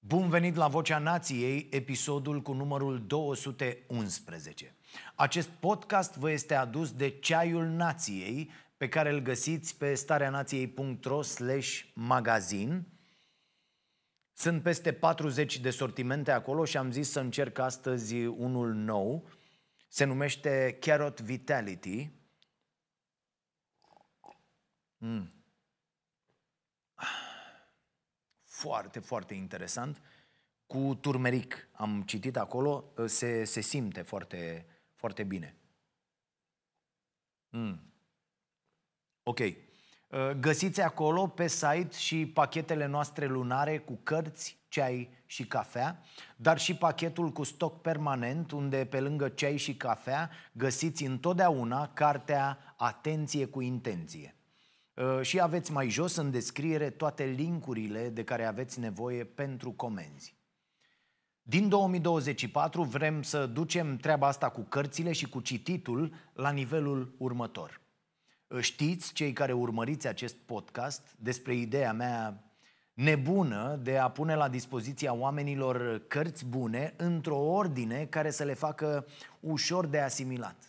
Bun venit la Vocea Nației, episodul cu numărul 211. Acest podcast vă este adus de Ceaiul Nației, pe care îl găsiți pe stareanației.ro/magazin. Sunt peste 40 de sortimente acolo și am zis să încerc astăzi unul nou. Se numește Carrot Vitality. Foarte, foarte interesant. Cu turmeric. Am citit acolo, se simte foarte, foarte bine. Ok. Găsiți acolo pe site și pachetele noastre lunare cu cărți, ceai și cafea, dar și pachetul cu stoc permanent, unde pe lângă ceai și cafea găsiți întotdeauna cartea Atenție cu intenție. Și aveți mai jos în descriere toate linkurile de care aveți nevoie pentru comenzi. Din 2024 vrem să ducem treaba asta cu cărțile și cu cititul la nivelul următor. Știți, cei care urmăriți acest podcast, despre ideea mea nebună de a pune la dispoziția oamenilor cărți bune într-o ordine care să le facă ușor de asimilat.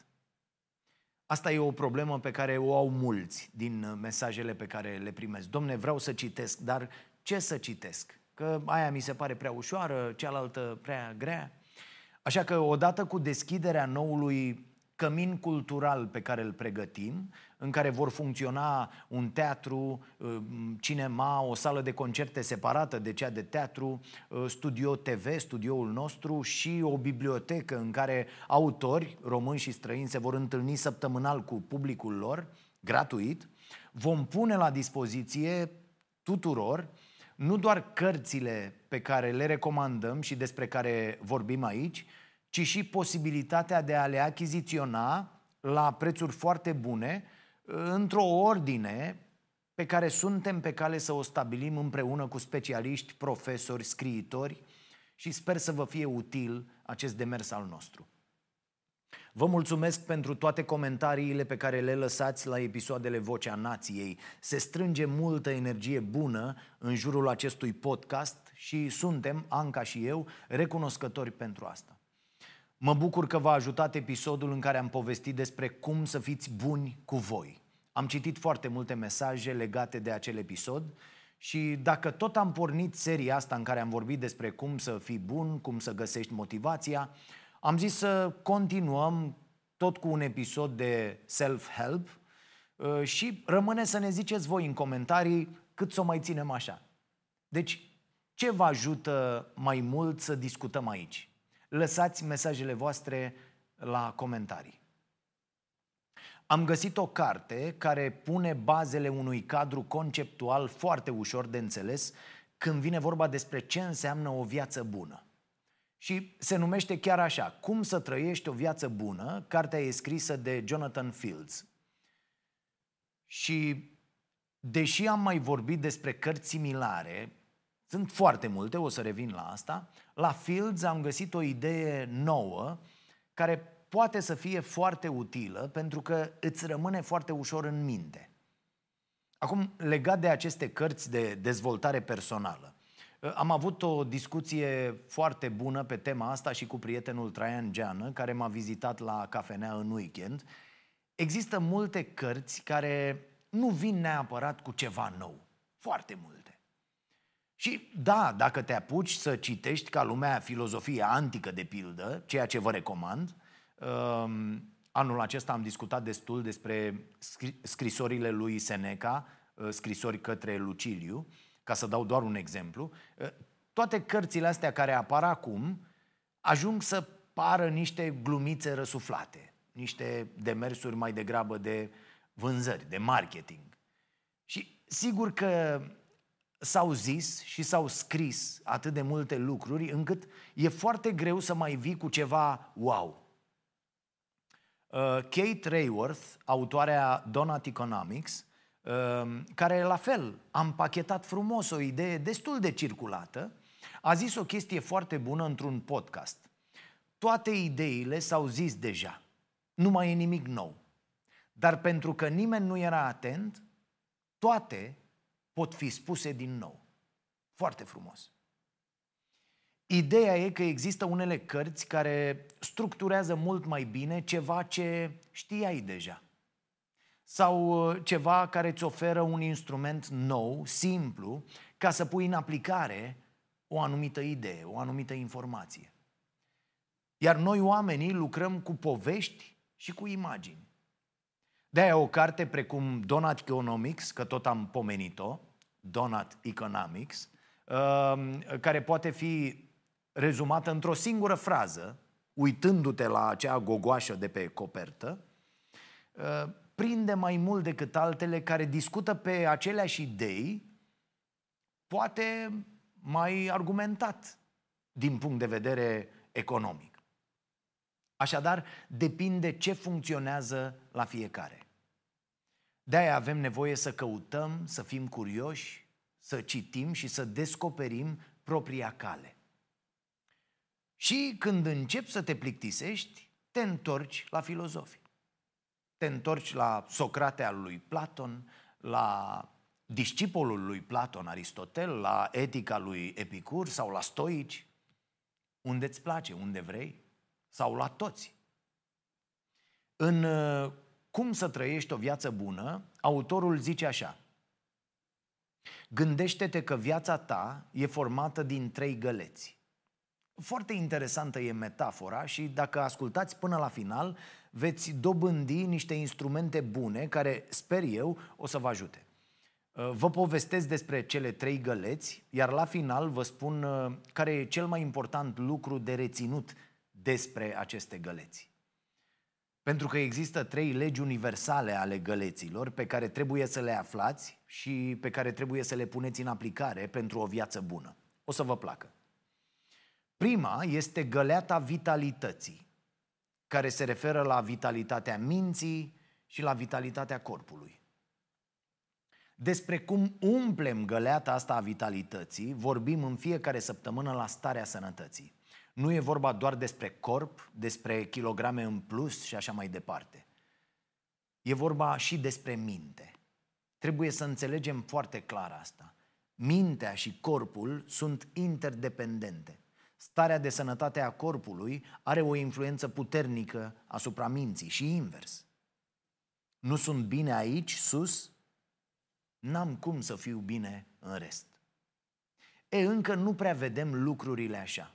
Asta e o problemă pe care o au mulți din mesajele pe care le primesc. Domne, vreau să citesc, dar ce să citesc? Că aia mi se pare prea ușoară, cealaltă prea grea. Așa că odată cu deschiderea noului cămin cultural pe care îl pregătim, în care vor funcționa un teatru, cinema, o sală de concerte separată de cea de teatru, studio TV, studioul nostru și o bibliotecă în care autori români și străini se vor întâlni săptămânal cu publicul lor, gratuit, vom pune la dispoziție tuturor nu doar cărțile pe care le recomandăm și despre care vorbim aici, ci și posibilitatea de a le achiziționa la prețuri foarte bune, într-o ordine pe care suntem pe cale să o stabilim împreună cu specialiști, profesori, scriitori și sper să vă fie util acest demers al nostru. Vă mulțumesc pentru toate comentariile pe care le lăsați la episoadele Vocea Nației. Se strânge multă energie bună în jurul acestui podcast și suntem, Anca și eu, recunoscători pentru asta. Mă bucur că v-a ajutat episodul în care am povestit despre cum să fiți buni cu voi. Am citit foarte multe mesaje legate de acel episod și dacă tot am pornit seria asta în care am vorbit despre cum să fii bun, cum să găsești motivația, am zis să continuăm tot cu un episod de self-help și rămâne să ne ziceți voi în comentarii cât să o mai ținem așa. Deci, ce vă ajută mai mult să discutăm aici? Lăsați mesajele voastre la comentarii. Am găsit o carte care pune bazele unui cadru conceptual foarte ușor de înțeles când vine vorba despre ce înseamnă o viață bună. Și se numește chiar așa, Cum să trăiești o viață bună. Cartea e scrisă de Jonathan Fields. Și deși am mai vorbit despre cărți similare, sunt foarte multe, o să revin la asta, la Fields am găsit o idee nouă care poate să fie foarte utilă pentru că îți rămâne foarte ușor în minte. Acum, legat de aceste cărți de dezvoltare personală, am avut o discuție foarte bună pe tema asta și cu prietenul Traian Geană, care m-a vizitat la cafenea în weekend. Există multe cărți care nu vin neapărat cu ceva nou, foarte multe. Și da, dacă te apuci să citești ca lumea filozofia antică de pildă, ceea ce vă recomand, anul acesta am discutat destul despre scrisorile lui Seneca, scrisori către Luciliu, ca să dau doar un exemplu, toate cărțile astea care apar acum ajung să pară niște glumițe răsuflate, niște demersuri mai degrabă de vânzări, de marketing. Și sigur că s-au zis și s-au scris atât de multe lucruri încât e foarte greu să mai vii cu ceva wow. Kate Raworth, autoarea Donut Economics, care la fel a împachetat frumos o idee destul de circulată, a zis o chestie foarte bună într-un podcast. Toate ideile s-au zis deja, nu mai e nimic nou. Dar pentru că nimeni nu era atent, toate pot fi spuse din nou. Foarte frumos. Ideea e că există unele cărți care structurează mult mai bine ceva ce știai deja. Sau ceva care îți oferă un instrument nou, simplu, ca să pui în aplicare o anumită idee, o anumită informație. Iar noi oamenii lucrăm cu povești și cu imagini. De-aia o carte precum Donut Economics, că tot am pomenit-o, Donut Economics, care poate fi rezumată într-o singură frază, uitându-te la acea gogoașă de pe copertă, prinde mai mult decât altele care discută pe aceleași idei, poate mai argumentat din punct de vedere economic. Așadar, depinde ce funcționează la fiecare. De-aia avem nevoie să căutăm, să fim curioși, să citim și să descoperim propria cale. Și când începi să te plictisești, te întorci la filozofii. Te întorci la Socrate al lui Platon, la discipolul lui Platon, Aristotel, la etica lui Epicur sau la stoici, unde îți place, unde vrei, sau la toți. În Cum să trăiești o viață bună, autorul zice așa: gândește-te că viața ta e formată din 3 găleți. Foarte interesantă e metafora și dacă ascultați până la final, veți dobândi niște instrumente bune care, sper eu, o să vă ajute. Vă povestesc despre cele 3 găleți, iar la final vă spun care e cel mai important lucru de reținut despre aceste găleți. Pentru că există 3 legi universale ale găleților pe care trebuie să le aflați și pe care trebuie să le puneți în aplicare pentru o viață bună. O să vă placă. Prima este găleata vitalității, care se referă la vitalitatea minții și la vitalitatea corpului. Despre cum umplem găleata asta a vitalității vorbim în fiecare săptămână la Starea Sănătății. Nu e vorba doar despre corp, despre kilograme în plus și așa mai departe. E vorba și despre minte. Trebuie să înțelegem foarte clar asta. Mintea și corpul sunt interdependente. Starea de sănătate a corpului are o influență puternică asupra minții și invers. Nu sunt bine aici, sus, n-am cum să fiu bine în rest. Încă nu prea vedem lucrurile așa.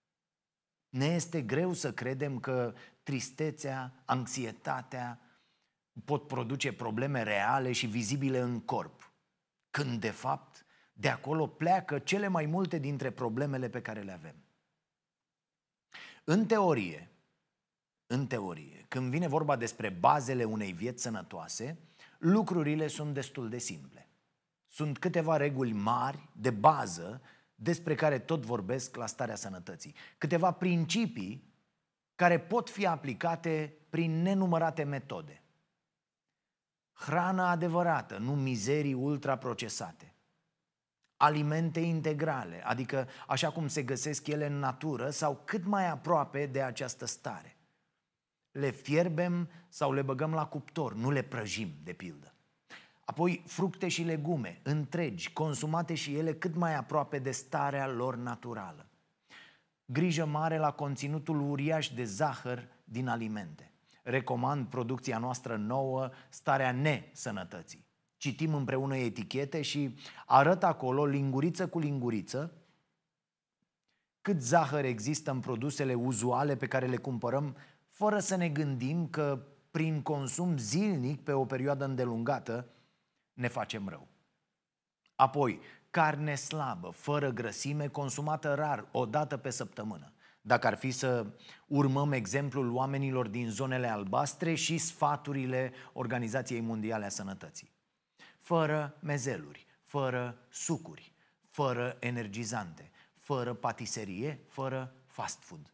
Ne este greu să credem că tristețea, anxietatea pot produce probleme reale și vizibile în corp, când de fapt de acolo pleacă cele mai multe dintre problemele pe care le avem. În teorie, când vine vorba despre bazele unei vieți sănătoase, lucrurile sunt destul de simple. Sunt câteva reguli mari, de bază, despre care tot vorbesc la Starea Sănătății. Câteva principii care pot fi aplicate prin nenumărate metode. Hrană adevărată, nu mizerii ultraprocesate. Alimente integrale, adică așa cum se găsesc ele în natură sau cât mai aproape de această stare. Le fierbem sau le băgăm la cuptor, nu le prăjim, de pildă. Apoi fructe și legume, întregi, consumate și ele cât mai aproape de starea lor naturală. Grijă mare la conținutul uriaș de zahăr din alimente. Recomand producția noastră nouă, Starea Nesănătății. Citim împreună etichete și arăt acolo, linguriță cu linguriță, cât zahăr există în produsele uzuale pe care le cumpărăm, fără să ne gândim că prin consum zilnic, pe o perioadă îndelungată, ne facem rău. Apoi, carne slabă, fără grăsime, consumată rar, o dată pe săptămână. Dacă ar fi să urmăm exemplul oamenilor din zonele albastre și sfaturile Organizației Mondiale a Sănătății. Fără mezeluri, fără sucuri, fără energizante, fără patiserie, fără fast food.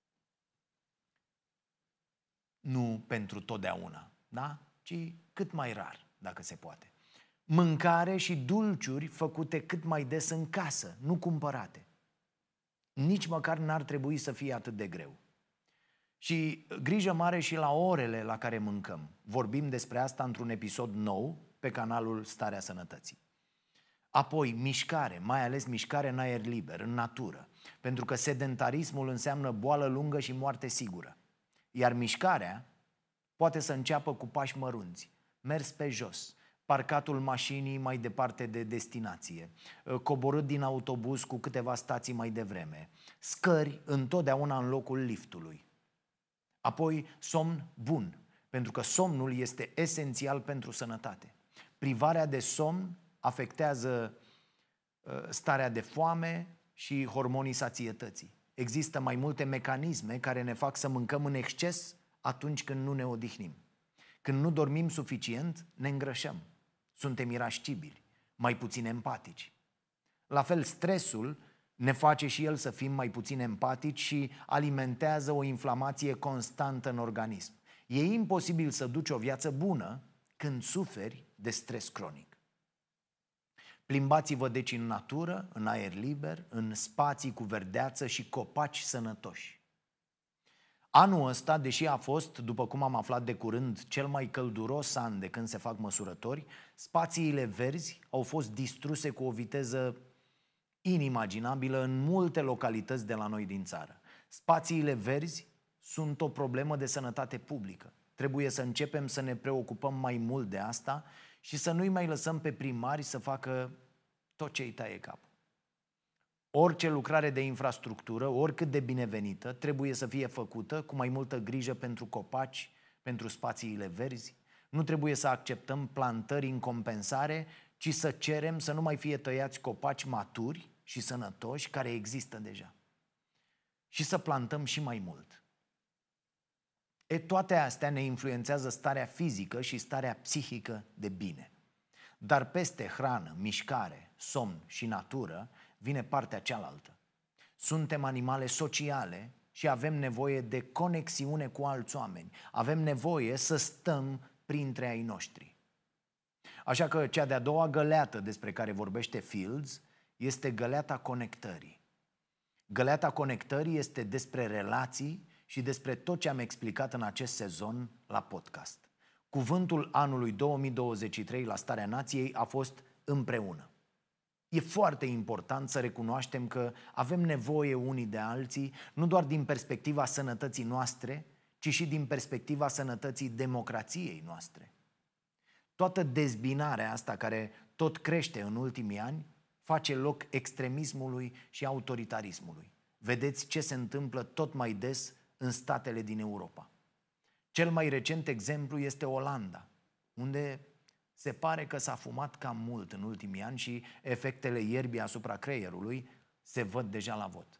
Nu pentru totdeauna, da? Ci cât mai rar, dacă se poate. Mâncare și dulciuri făcute cât mai des în casă, nu cumpărate. Nici măcar n-ar trebui să fie atât de greu. Și grijă mare și la orele la care mâncăm. Vorbim despre asta într-un episod nou pe canalul Starea Sănătății. Apoi, mișcare, mai ales mișcare în aer liber, în natură. pentru că sedentarismul înseamnă boală lungă și moarte sigură. Iar mișcarea poate să înceapă cu pași mărunți, mers pe jos, parcatul mașinii mai departe de destinație, coborât din autobuz cu câteva stații mai devreme, scări întotdeauna în locul liftului. Apoi somn bun, pentru că somnul este esențial pentru sănătate. Privarea de somn afectează starea de foame și hormonii sațietății. Există mai multe mecanisme care ne fac să mâncăm în exces atunci când nu ne odihnim. Când nu dormim suficient, ne îngrășăm. Suntem irascibili, mai puțin empatici. La fel, stresul ne face și el să fim mai puțin empatici și alimentează o inflamație constantă în organism. E imposibil să duci o viață bună când suferi de stres cronic. Plimbați-vă deci în natură, în aer liber, în spații cu verdeață și copaci sănătoși. Anul ăsta, deși a fost, după cum am aflat de curând, cel mai călduros an de când se fac măsurători, spațiile verzi au fost distruse cu o viteză inimaginabilă în multe localități de la noi din țară. Spațiile verzi sunt o problemă de sănătate publică. Trebuie să începem să ne preocupăm mai mult de asta și să nu-i mai lăsăm pe primari să facă tot ce îi taie capul. Orice lucrare de infrastructură, oricât de binevenită, trebuie să fie făcută cu mai multă grijă pentru copaci, pentru spațiile verzi. Nu trebuie să acceptăm plantări în compensare, ci să cerem să nu mai fie tăiați copaci maturi și sănătoși care există deja. Și să plantăm și mai mult. Toate astea ne influențează starea fizică și starea psihică de bine. Dar peste hrană, mișcare, somn și natură vine partea cealaltă. Suntem animale sociale și avem nevoie de conexiune cu alți oameni. Avem nevoie să stăm printre ai noștri. Așa că cea de-a doua găleată despre care vorbește Fields este găleata conectării. Găleata conectării este despre relații și despre tot ce am explicat în acest sezon la podcast. Cuvântul anului 2023 la Starea Nației a fost împreună. E foarte important să recunoaștem că avem nevoie unii de alții, nu doar din perspectiva sănătății noastre, ci și din perspectiva sănătății democrației noastre. Toată dezbinarea asta care tot crește în ultimii ani face loc extremismului și autoritarismului. Vedeți ce se întâmplă tot mai des în statele din Europa. Cel mai recent exemplu este Olanda, unde se pare că s-a fumat cam mult în ultimii ani și efectele ierbii asupra creierului se văd deja la vot.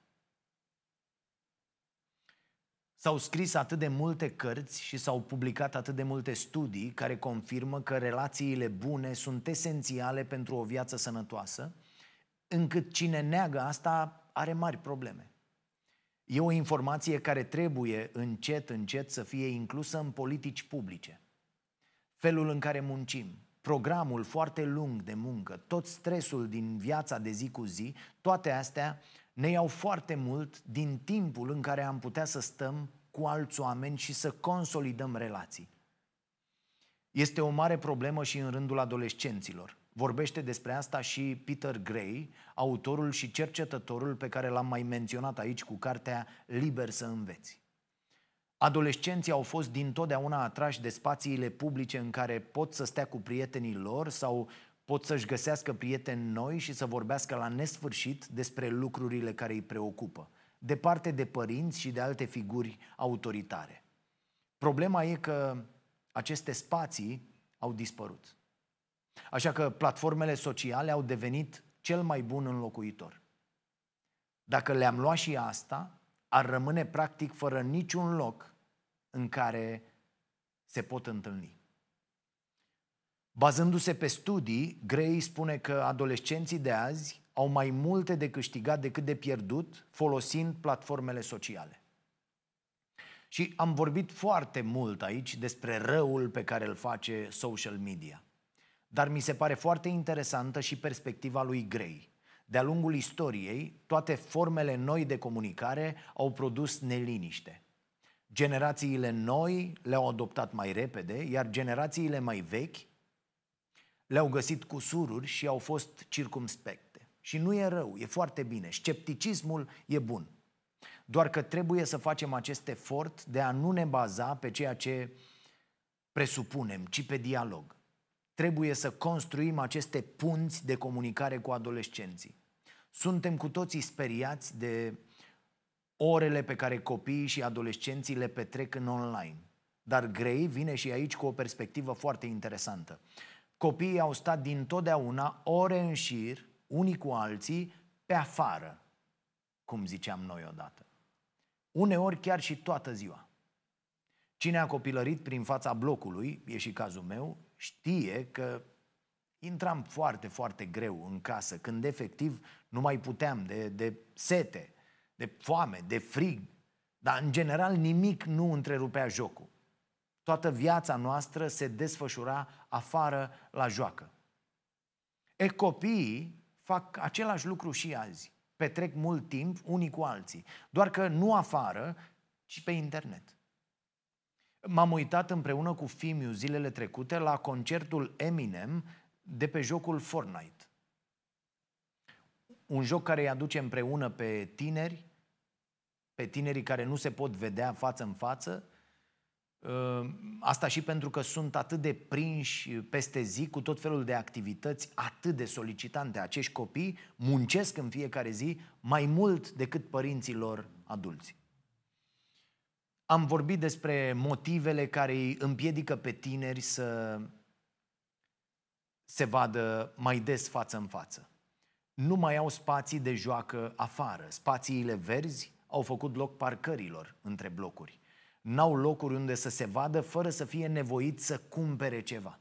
S-au scris atât de multe cărți și s-au publicat atât de multe studii care confirmă că relațiile bune sunt esențiale pentru o viață sănătoasă, încât cine neagă asta are mari probleme. E o informație care trebuie încet, încet să fie inclusă în politici publice. Felul în care muncim, programul foarte lung de muncă, tot stresul din viața de zi cu zi, toate astea ne iau foarte mult din timpul în care am putea să stăm cu alți oameni și să consolidăm relații. Este o mare problemă și în rândul adolescenților. Vorbește despre asta și Peter Gray, autorul și cercetătorul pe care l-am mai menționat aici cu cartea Liber să înveți. Adolescenții au fost dintotdeauna atrași de spațiile publice în care pot să stea cu prietenii lor sau pot să-și găsească prieteni noi și să vorbească la nesfârșit despre lucrurile care îi preocupă, departe de părinți și de alte figuri autoritare. Problema e că aceste spații au dispărut. Așa că platformele sociale au devenit cel mai bun înlocuitor. Dacă le-am luat și asta, ar rămâne practic fără niciun loc în care se pot întâlni. Bazându-se pe studii, Gray spune că adolescenții de azi au mai multe de câștigat decât de pierdut folosind platformele sociale. Și am vorbit foarte mult aici despre răul pe care îl face social media. Dar mi se pare foarte interesantă și perspectiva lui Gray. De-a lungul istoriei, toate formele noi de comunicare au produs neliniște. Generațiile noi le-au adoptat mai repede, iar generațiile mai vechi le-au găsit cusururi și au fost circumspecte. și nu e rău, e foarte bine. Scepticismul e bun. Doar că trebuie să facem acest efort de a nu ne baza pe ceea ce presupunem, ci pe dialog. Trebuie să construim aceste punți de comunicare cu adolescenții. Suntem cu toții speriați de orele pe care copiii și adolescenții le petrec în online. Dar Gray vine și aici cu o perspectivă foarte interesantă. Copiii au stat dintotdeauna ore în șir, unii cu alții, pe afară, cum ziceam noi odată. Uneori chiar și toată ziua. Cine a copilărit prin fața blocului, e și cazul meu, știe că intram foarte, foarte greu în casă, când efectiv nu mai puteam de sete, de foame, de frig, dar în general nimic nu întrerupea jocul. Toată viața noastră se desfășura afară la joacă. Copiii fac același lucru și azi. Petrec mult timp unii cu alții, doar că nu afară, ci pe internet. M-am uitat împreună cu Fimiu zilele trecute la concertul Eminem de pe jocul Fortnite. Un joc care îi aduce împreună pe tineri, pe tinerii care nu se pot vedea față în față. Asta și pentru că sunt atât de prinși peste zi cu tot felul de activități atât de solicitante. Acești copii muncesc în fiecare zi mai mult decât părinții lor adulți. Am vorbit despre motivele care îi împiedică pe tineri să se vadă mai des față în față. Nu mai au spații de joacă afară. Spațiile verzi au făcut loc parcărilor între blocuri. N-au locuri unde să se vadă fără să fie nevoit să cumpere ceva.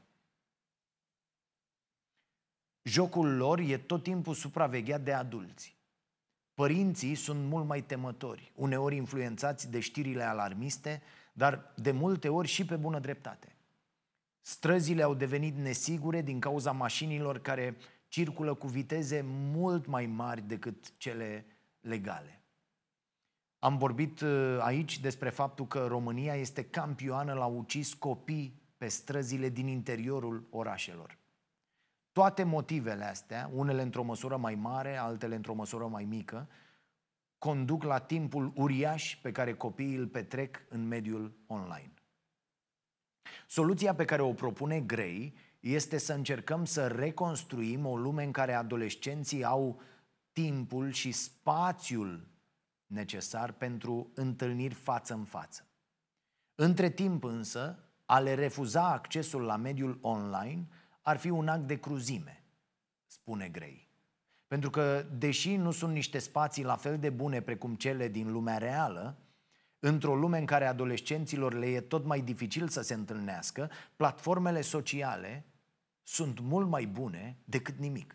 Jocul lor e tot timpul supravegheat de adulți. Părinții sunt mult mai temători, uneori influențați de știrile alarmiste, dar de multe ori și pe bună dreptate. Străzile au devenit nesigure din cauza mașinilor care circulă cu viteze mult mai mari decât cele legale. Am vorbit aici despre faptul că România este campioană la ucis copii pe străzile din interiorul orașelor. Toate motivele astea, unele într-o măsură mai mare, altele într-o măsură mai mică, conduc la timpul uriaș pe care copiii îl petrec în mediul online. Soluția pe care o propune Gray este să încercăm să reconstruim o lume în care adolescenții au timpul și spațiul necesar pentru întâlniri față în față. Între timp însă, a le refuza accesul la mediul online ar fi un act de cruzime, spune Gray. Pentru că, deși nu sunt niște spații la fel de bune precum cele din lumea reală, într-o lume în care adolescenților le e tot mai dificil să se întâlnească, platformele sociale sunt mult mai bune decât nimic.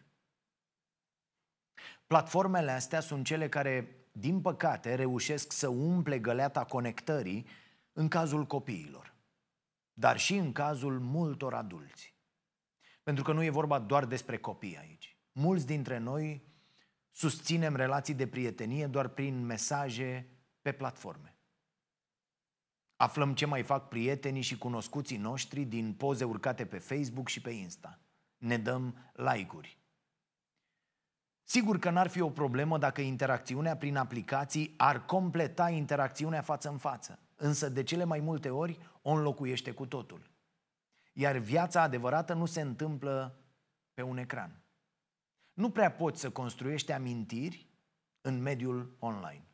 Platformele astea sunt cele care, din păcate, reușesc să umple găleata conectării în cazul copiilor, dar și în cazul multor adulți. Pentru că nu e vorba doar despre copii aici. Mulți dintre noi susținem relații de prietenie doar prin mesaje pe platforme. Aflăm ce mai fac prietenii și cunoscuții noștri din poze urcate pe Facebook și pe Insta. Ne dăm like-uri. Sigur că n-ar fi o problemă dacă interacțiunea prin aplicații ar completa interacțiunea față în față, însă de cele mai multe ori o înlocuiește cu totul. Iar viața adevărată nu se întâmplă pe un ecran. Nu prea poți să construiești amintiri în mediul online.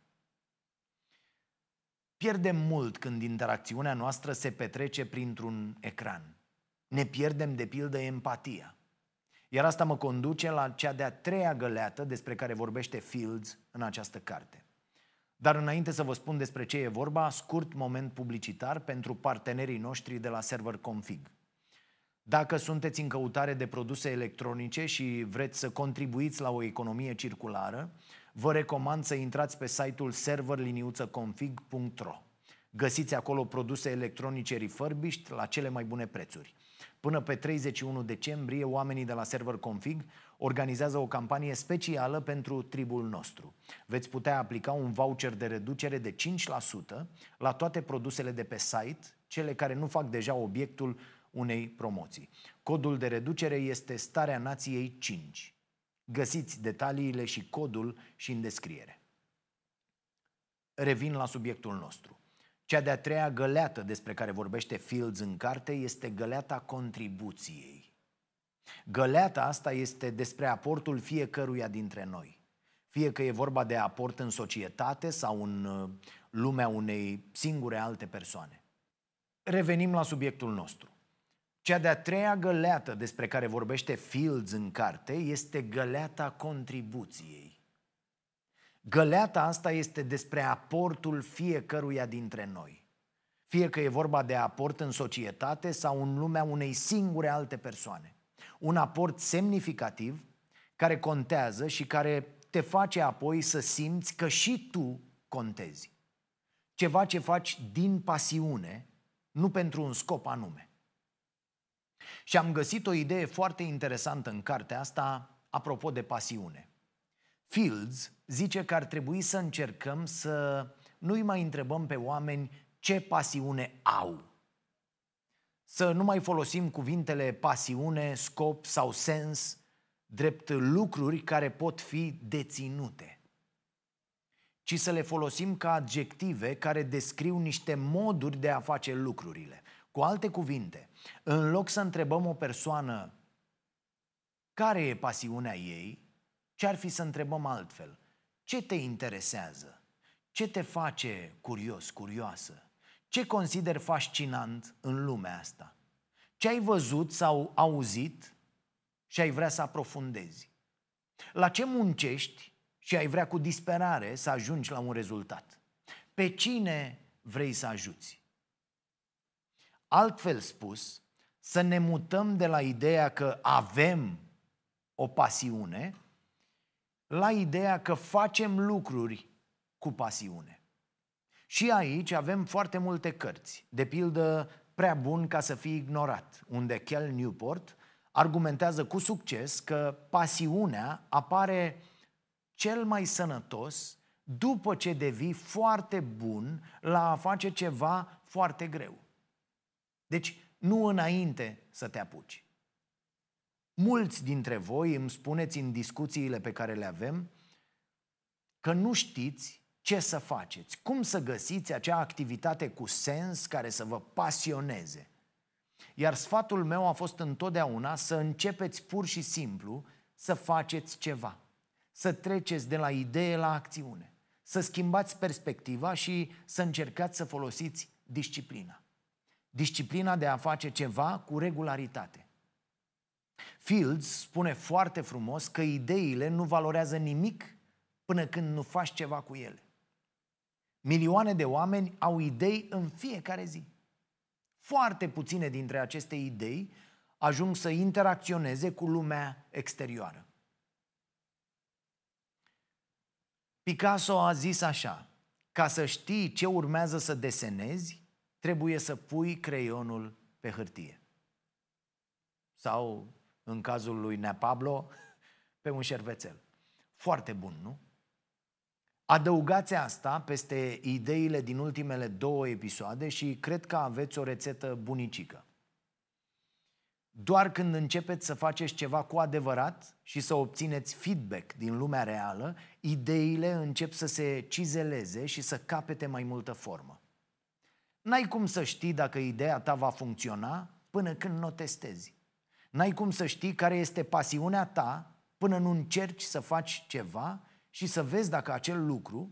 Pierdem mult când interacțiunea noastră se petrece printr-un ecran. Ne pierdem, de pildă, empatia. Iar asta mă conduce la cea de-a treia găleată despre care vorbește Fields în această carte. Dar înainte să vă spun despre ce e vorba, scurt moment publicitar pentru partenerii noștri de la Server Config. Dacă sunteți în căutare de produse electronice și vreți să contribuiți la o economie circulară, vă recomand să intrați pe site-ul server-config.ro. Găsiți acolo produse electronice refurbished la cele mai bune prețuri. Până pe 31 decembrie, oamenii de la Server Config organizează o campanie specială pentru tribul nostru. Veți putea aplica un voucher de reducere de 5% la toate produsele de pe site, cele care nu fac deja obiectul unei promoții. Codul de reducere este Starea Nației 5. Găsiți detaliile și codul și în descriere. Revin la subiectul nostru. Cea de-a treia găleată despre care vorbește Fields în carte este găleata contribuției. Găleata asta este despre aportul fiecăruia dintre noi. Fie că e vorba de aport în societate sau în lumea unei singure alte persoane. Revenim la subiectul nostru. Cea de-a treia găleată despre care vorbește Fields în carte este găleata contribuției. Găleata asta este despre aportul fiecăruia dintre noi. Fie că e vorba de aport în societate sau în lumea unei singure alte persoane. Un aport semnificativ care contează și care te face apoi să simți că și tu contezi. Ceva ce faci din pasiune, nu pentru un scop anume. Și am găsit o idee foarte interesantă în cartea asta apropo de pasiune. Fields zice că ar trebui să încercăm să nu-i mai întrebăm pe oameni ce pasiune au. Să nu mai folosim cuvintele pasiune, scop sau sens drept lucruri care pot fi deținute, ci să le folosim ca adjective care descriu niște moduri de a face lucrurile. Cu alte cuvinte, în loc să întrebăm o persoană care e pasiunea ei, ce-ar fi să întrebăm altfel? Ce te interesează? Ce te face curios, curioasă? Ce consideri fascinant în lumea asta? Ce ai văzut sau auzit și ai vrea să aprofundezi? La ce muncești și ai vrea cu disperare să ajungi la un rezultat? Pe cine vrei să ajuți? Altfel spus, să ne mutăm de la ideea că avem o pasiune la ideea că facem lucruri cu pasiune. Și aici avem foarte multe cărți, de pildă Prea bun ca să fii ignorat, unde Cal Newport argumentează cu succes că pasiunea apare cel mai sănătos după ce devii foarte bun la a face ceva foarte greu. Deci, nu înainte să te apuci. Mulți dintre voi îmi spuneți în discuțiile pe care le avem că nu știți ce să faceți, cum să găsiți acea activitate cu sens care să vă pasioneze. Iar sfatul meu a fost întotdeauna să începeți pur și simplu să faceți ceva, să treceți de la idee la acțiune, să schimbați perspectiva și să încercați să folosiți disciplina. Disciplina de a face ceva cu regularitate. Fields spune foarte frumos că ideile nu valorează nimic până când nu faci ceva cu ele. Milioane de oameni au idei în fiecare zi. Foarte puține dintre aceste idei ajung să interacționeze cu lumea exterioară. Picasso a zis așa: ca să știi ce urmează să desenezi, trebuie să pui creionul pe hârtie. Sau, în cazul lui Nea Pablo, pe un șervețel. Foarte bun, nu? Adăugați asta peste ideile din ultimele 2 episoade și cred că aveți o rețetă bunicică. Doar când începeți să faceți ceva cu adevărat și să obțineți feedback din lumea reală, ideile încep să se cizeleze și să capete mai multă formă. N-ai cum să știi dacă ideea ta va funcționa până când nu o testezi. N-ai cum să știi care este pasiunea ta până nu încerci să faci ceva și să vezi dacă acel lucru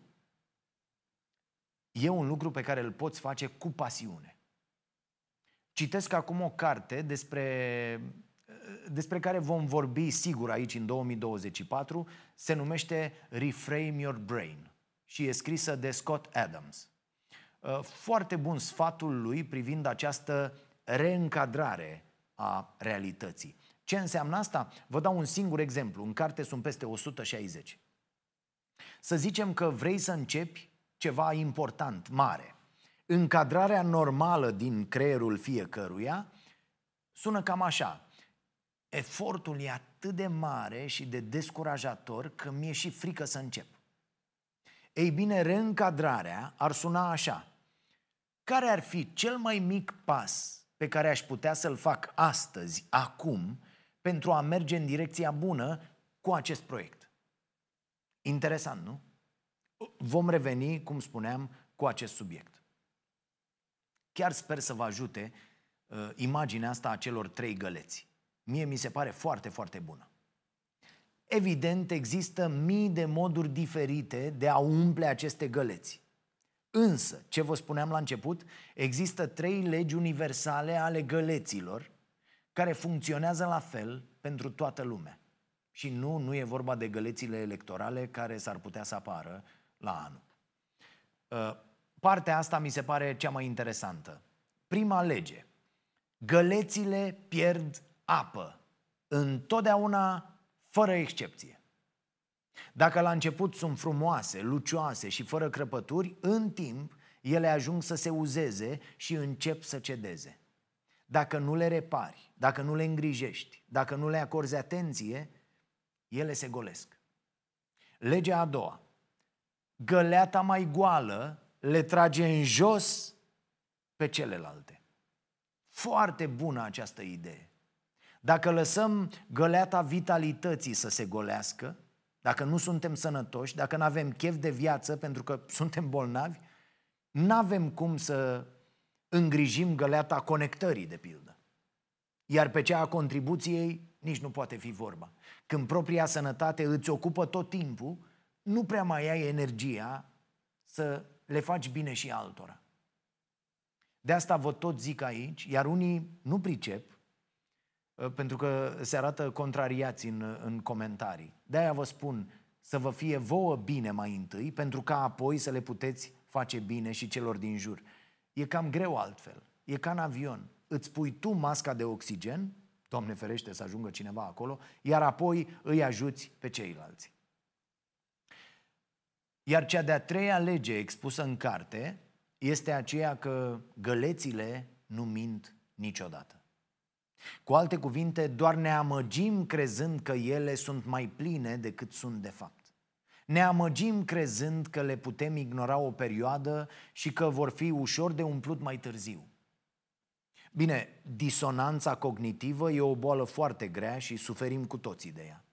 e un lucru pe care îl poți face cu pasiune. Citesc acum o carte despre care vom vorbi sigur aici în 2024, se numește Reframe Your Brain și e scrisă de Scott Adams. Foarte bun sfatul lui privind această reîncadrare a realității. Ce înseamnă asta? Vă dau un singur exemplu. În carte sunt peste 160. Să zicem că vrei să începi ceva important, mare. Încadrarea normală din creierul fiecăruia sună cam așa: efortul e atât de mare și de descurajator că mi-e și frică să încep. Ei bine, reîncadrarea ar suna așa: care ar fi cel mai mic pas pe care aș putea să-l fac astăzi, acum, pentru a merge în direcția bună, cu acest proiect. Interesant, nu? Vom reveni, cum spuneam, cu acest subiect. Chiar sper să vă ajute imaginea asta a celor 3 găleți. Mie mi se pare foarte, foarte bună. Evident, există mii de moduri diferite de a umple aceste găleți. Însă, ce vă spuneam la început, există 3 legi universale ale găleților care funcționează la fel pentru toată lumea. Și nu e vorba de gălețile electorale care s-ar putea să apară la anul. Partea asta mi se pare cea mai interesantă. Prima lege. Gălețile pierd apă. Întotdeauna, fără excepție. Dacă la început sunt frumoase, lucioase și fără crăpături, în timp ele ajung să se uzeze și încep să cedeze. Dacă nu le repari, dacă nu le îngrijești, dacă nu le acorzi atenție, ele se golesc. Legea a doua. Găleata mai goală le trage în jos pe celelalte. Foarte bună această idee. Dacă lăsăm găleata vitalității să se golească, dacă nu suntem sănătoși, dacă nu avem chef de viață pentru că suntem bolnavi, n-avem cum să îngrijim găleata conectării, de pildă. Iar pe cea a contribuției nici nu poate fi vorba. Când propria sănătate îți ocupă tot timpul, nu prea mai ai energia să le faci bine și altora. De asta vă tot zic aici, iar unii nu pricep, pentru că se arată contrariați în comentarii. De-aia vă spun să vă fie vouă bine mai întâi, pentru ca apoi să le puteți face bine și celor din jur. E cam greu altfel. E ca în avion. Îți pui tu masca de oxigen, Doamne ferește să ajungă cineva acolo, iar apoi îi ajuți pe ceilalți. Iar cea de-a 3-a lege expusă în carte este aceea că gălețile nu mint niciodată. Cu alte cuvinte, doar ne amăgim crezând că ele sunt mai pline decât sunt de fapt. Ne amăgim crezând că le putem ignora o perioadă și că vor fi ușor de umplut mai târziu. Bine, disonanța cognitivă e o boală foarte grea și suferim cu toții de ea.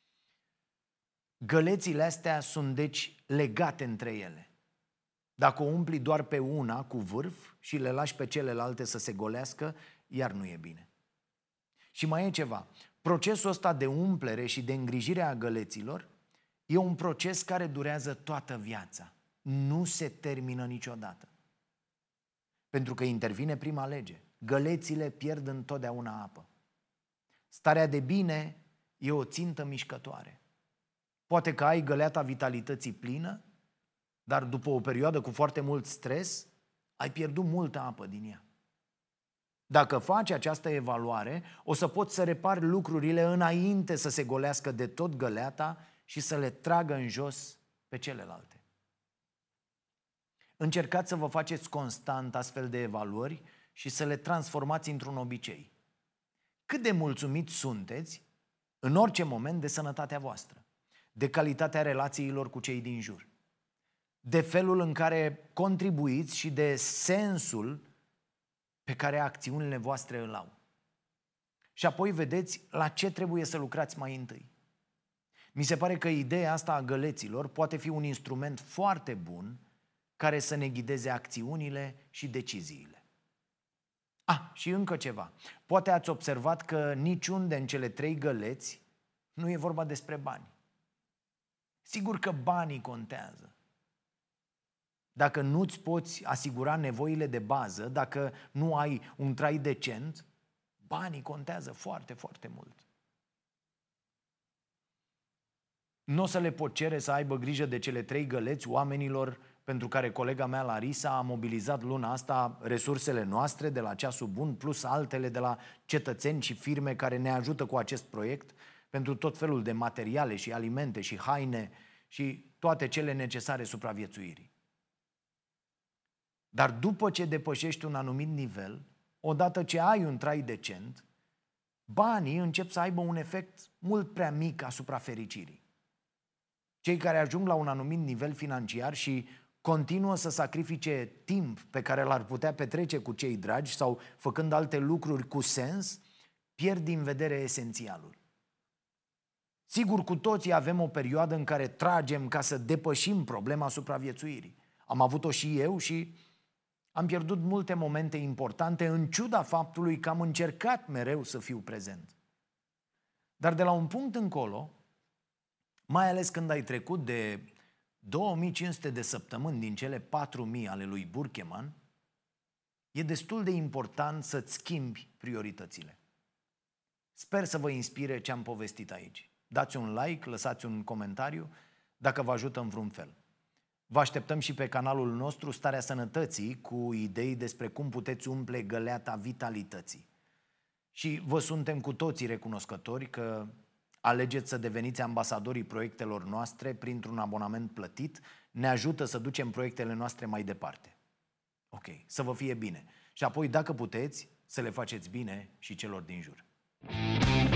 Gălețile astea sunt deci legate între ele. Dacă o umpli doar pe una cu vârf și le lași pe celelalte să se golească, iar nu e bine. Și mai e ceva. Procesul ăsta de umplere și de îngrijire a găleților e un proces care durează toată viața. Nu se termină niciodată. Pentru că intervine prima lege. Gălețile pierd întotdeauna apă. Starea de bine e o țintă mișcătoare. Poate că ai găleata vitalității plină, dar după o perioadă cu foarte mult stres, ai pierdut multă apă din ea. Dacă faci această evaluare, o să poți să repari lucrurile înainte să se golească de tot găleata și să le tragă în jos pe celelalte. Încercați să vă faceți constant astfel de evaluări și să le transformați într-un obicei. Cât de mulțumiți sunteți în orice moment de sănătatea voastră, de calitatea relațiilor cu cei din jur, de felul în care contribuiți și de sensul pe care acțiunile voastre îl au. Și apoi vedeți la ce trebuie să lucrați mai întâi. Mi se pare că ideea asta a găleților poate fi un instrument foarte bun care să ne ghideze acțiunile și deciziile. Și încă ceva. Poate ați observat că niciunde în cele 3 găleți nu e vorba despre bani. Sigur că banii contează. Dacă nu-ți poți asigura nevoile de bază, dacă nu ai un trai decent, banii contează foarte, foarte mult. Nu o să le pot cere să aibă grijă de cele 3 găleți oamenilor pentru care colega mea Larisa a mobilizat luna asta resursele noastre de la Ceasul Bun, plus altele de la cetățeni și firme care ne ajută cu acest proiect pentru tot felul de materiale și alimente și haine și toate cele necesare supraviețuirii. Dar după ce depășești un anumit nivel, odată ce ai un trai decent, banii încep să aibă un efect mult prea mic asupra fericirii. Cei care ajung la un anumit nivel financiar și continuă să sacrifice timp pe care l-ar putea petrece cu cei dragi sau făcând alte lucruri cu sens, pierd din vedere esențialul. Sigur, cu toții avem o perioadă în care tragem ca să depășim problema supraviețuirii. Am avut-o și eu și am pierdut multe momente importante în ciuda faptului că am încercat mereu să fiu prezent. Dar de la un punct încolo, mai ales când ai trecut de 2500 de săptămâni din cele 4000 ale lui Burkeman, e destul de important să-ți schimbi prioritățile. Sper să vă inspire ce am povestit aici. Dați un like, lăsați un comentariu dacă vă ajută în vreun fel. Vă așteptăm și pe canalul nostru Starea Sănătății cu idei despre cum puteți umple găleata vitalității. Și vă suntem cu toții recunoscători că alegeți să deveniți ambasadorii proiectelor noastre printr-un abonament plătit. Ne ajută să ducem proiectele noastre mai departe. Ok, să vă fie bine. Și apoi, dacă puteți, să le faceți bine și celor din jur.